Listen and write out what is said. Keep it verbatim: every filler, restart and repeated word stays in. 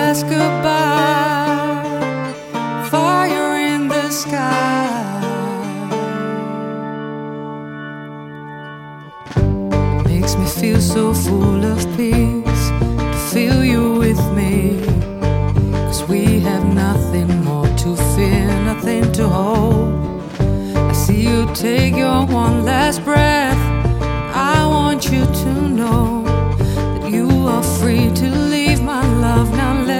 last goodbye, fire in the sky. Makes me feel so full of peace to feel you with me, 'cause we have nothing more to fear, nothing to hold. I see you take your one last breath,